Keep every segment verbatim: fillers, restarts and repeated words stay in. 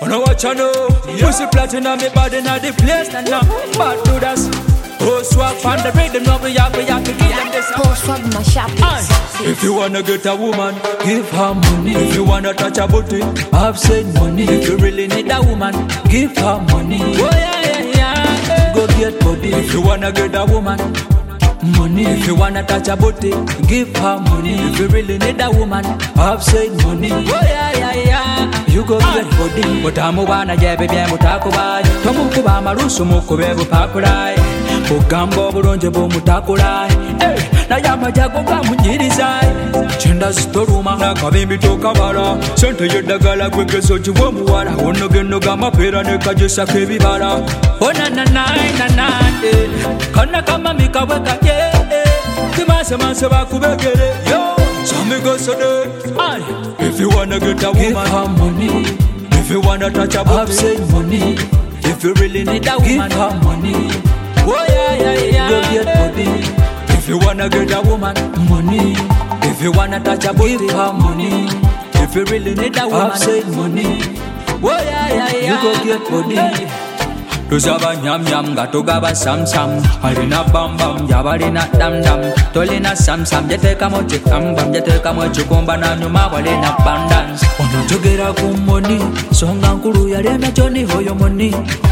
know what you know. Pussy platinum, me body not the place, and now bad do that. Oh, swag on the rhythm, no we have, we have to give them this. Post from my shop. If you wanna get a woman, give her money. If you wanna touch a booty, I've said money. If you really need a woman, give her money. Oh yeah, yeah, yeah. Go get body. If you wanna get a woman, money. If you wanna touch a booty, give her money. If you really need a woman, I've said money. Oh yeah, yeah, yeah. You go get body. Mutamu wana jebe bya mutakubai. Tomu kuba marusu mukube bupakulai. Bugambo bulonje bumutakula na yamajago gamunyirizayi chenda zitoruma nakabimbi tokabala sente yedagala kwegezo kiwomuwala onogeno gamapera nekajesa kebibala onananai nanai kana kama mikaweka ye kimasemase bakubegere yo samigosode. If you wanna get a woman, give her money. If you wanna touch a booty, I've said money. If you really need a woman, give her money. Oh yeah, yeah, yeah. Go get body. If you wanna get a woman, money. If you wanna touch a booty, give her money. If you really need a woman, I've said money. Oh yeah, yeah, yeah. You go get body. Tuzaba nyam nyam, gatugaba sam sam. Harina bam bam, yabarina dam dam. Tolina sam sam, jeteka mochi kam bam, jeteka mochi kumba na nyuma walina bandans. Ono jogera kumoni, songa nkuru yarena joni hoyo money.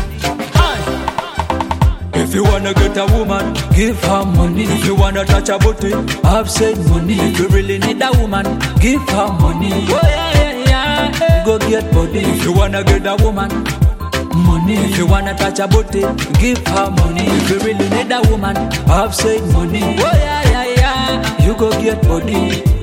If you wanna get a woman, give her money. If you wanna touch a booty, I've said money. If you really need a woman, give her money. Oh yeah, yeah, yeah. Go get body. If you wanna get a woman, money. If you wanna touch a booty, give her money. If you really need a woman, I've said money. Oh yeah, yeah, yeah. You go get body.